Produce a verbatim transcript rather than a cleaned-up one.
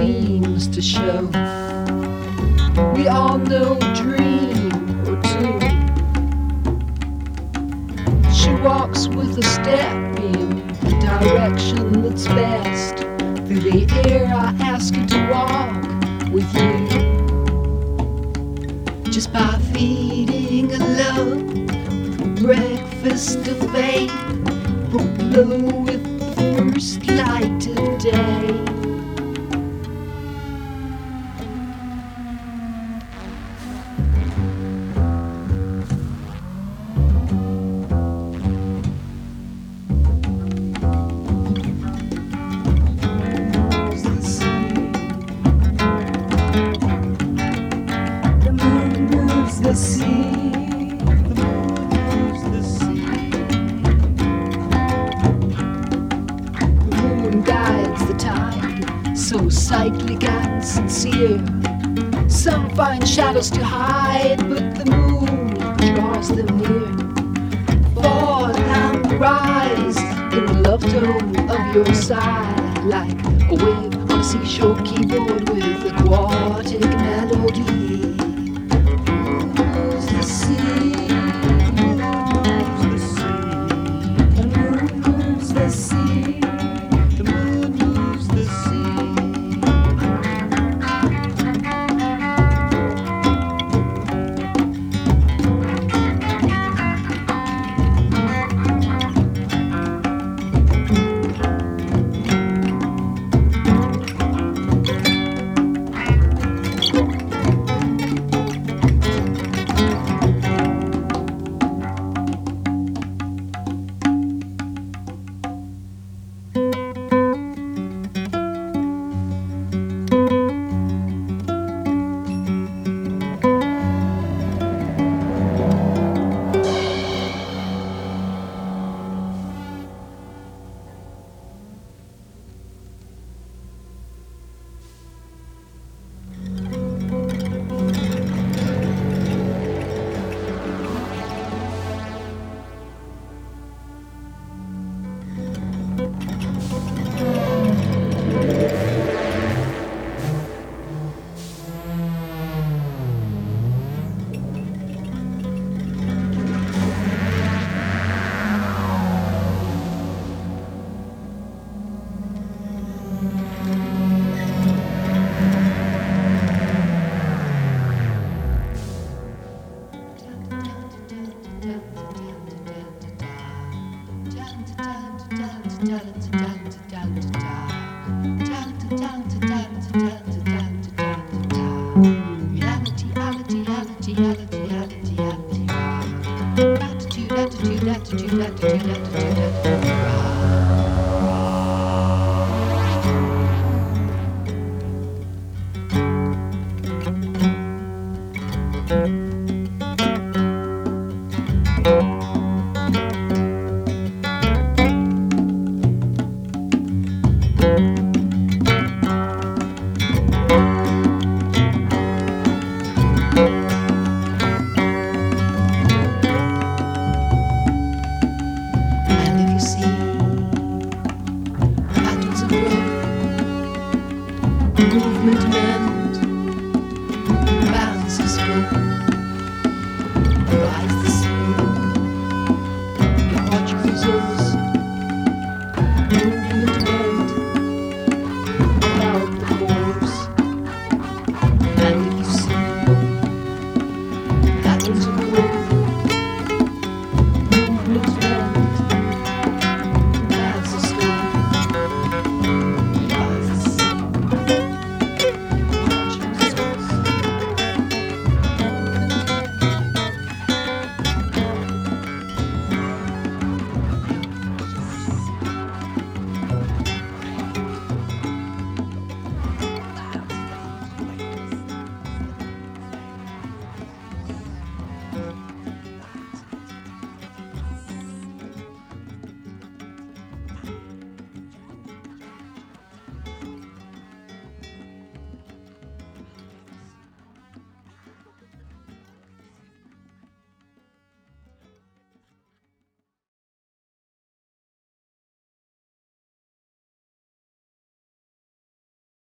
seems to show. We all know a dream or two. She walks with a step in the direction that's best. Through the air I ask her to walk with you. Just by feeding her love with a breakfast of faith, broke low with the first light of day. The sea, the moon moves the sea. The moon guides the tide, so cyclic and sincere. Some find shadows to hide, but the moon draws them near. Fall and rise in the love tone of your sigh, like a wave on a seashore keyboard with aquatic melody. The sea, the moon moves the sea, the moon moves the sea. Attitude,